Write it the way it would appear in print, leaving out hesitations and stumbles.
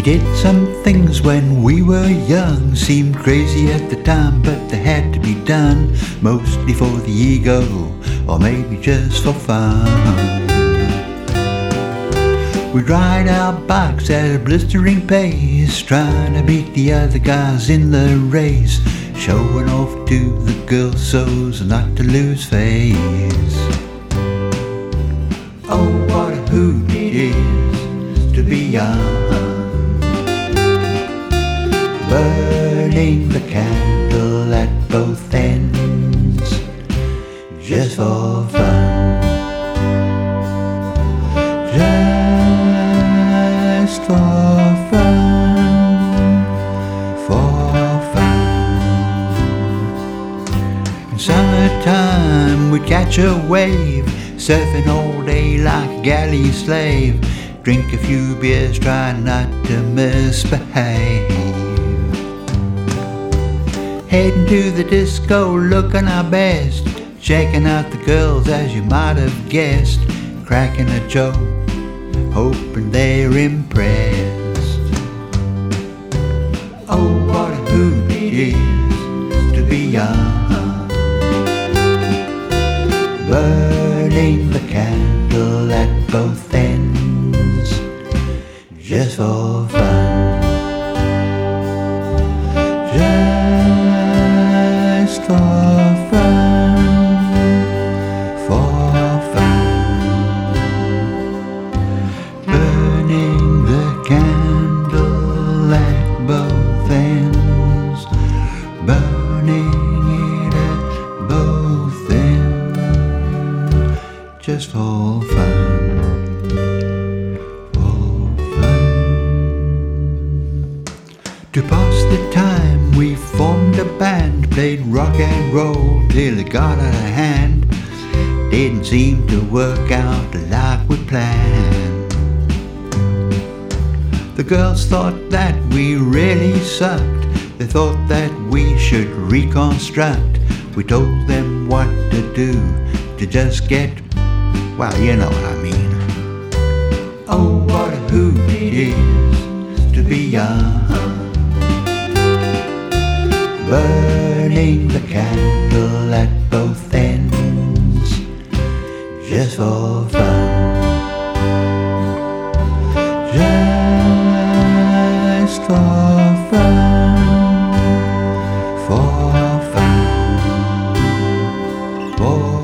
did some things when we were young, seemed crazy at the time, but they had to be done, mostly for the ego, or maybe just for fun. We'd ride our bikes at a blistering pace, trying to beat the other guys in the race, showing off to the girls so's not to lose face. Oh, what a hoot it is to be young, burning the candle at both ends, just for fun, just for fun, for fun. In summertime we'd catch a wave, surfing all day like a galley slave, drink a few beers, try not to misbehave. Heading to the disco, looking our best, checking out the girls as you might have guessed, cracking a joke, hoping they're impressed. Oh, what a hoot it is to be young, burning the candle at both ends, just for fun, just for fun, for fun. Burning the candle at both ends, burning it at both ends, just for fun, for fun. To pass the time we formed a band, played rock and roll till it got out of hand, didn't seem to work out like we planned. The girls thought that we really sucked, they thought that we should reconstruct. We told them what to do to just get, well, you know what I mean. Oh, what a hoot it is to be young, burning the candle at both ends, just for fun, just for fun, for fun, for